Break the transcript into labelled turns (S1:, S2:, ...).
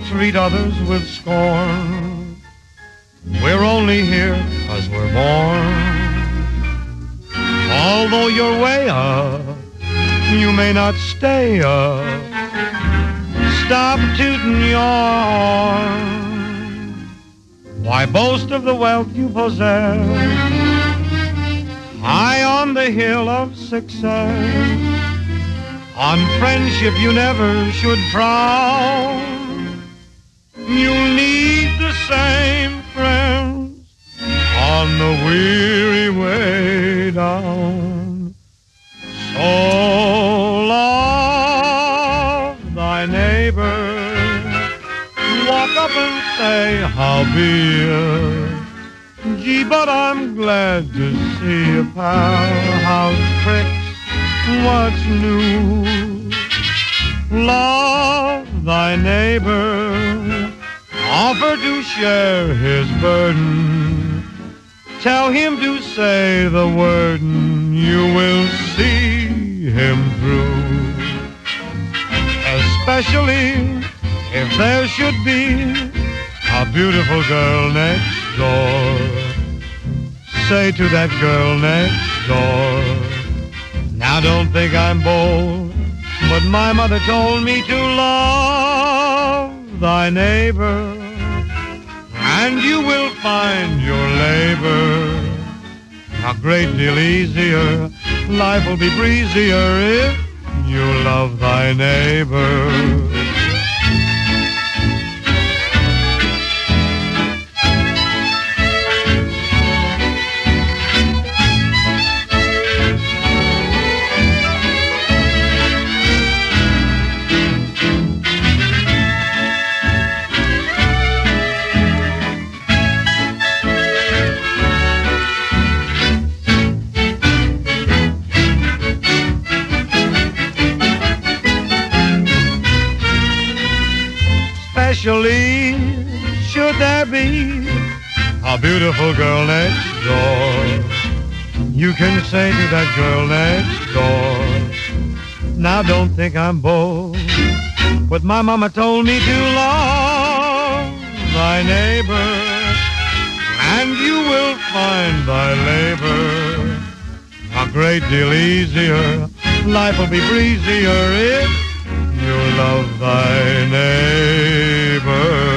S1: treat others with scorn. We're only here 'cause we're born. Although you're way up, you may not stay up. Stop tooting your horn. Why boast of the wealth you possess high on the hill of success? On friendship you never should frown. You'll need the same friends on the weary way down. So love thy neighbor, walk up and say, howbeit. Gee, but I'm glad to see you, pal. How's tricks? What's new? Love thy neighbor, offer to share his burden. Tell him to say the word and you will see him through. Especially if there should be a beautiful girl next door. Say to that girl next door, now don't think I'm bold, but my mother told me to love thy neighbor, and you will find your labor a great deal easier. Life will be breezier if you love thy neighbor. Especially should there be a beautiful girl next door. You can say to that girl next door, now don't think I'm bold, but my mama told me to love thy neighbor, and you will find thy labor a great deal easier. Life will be breezier if you love thy neighbor.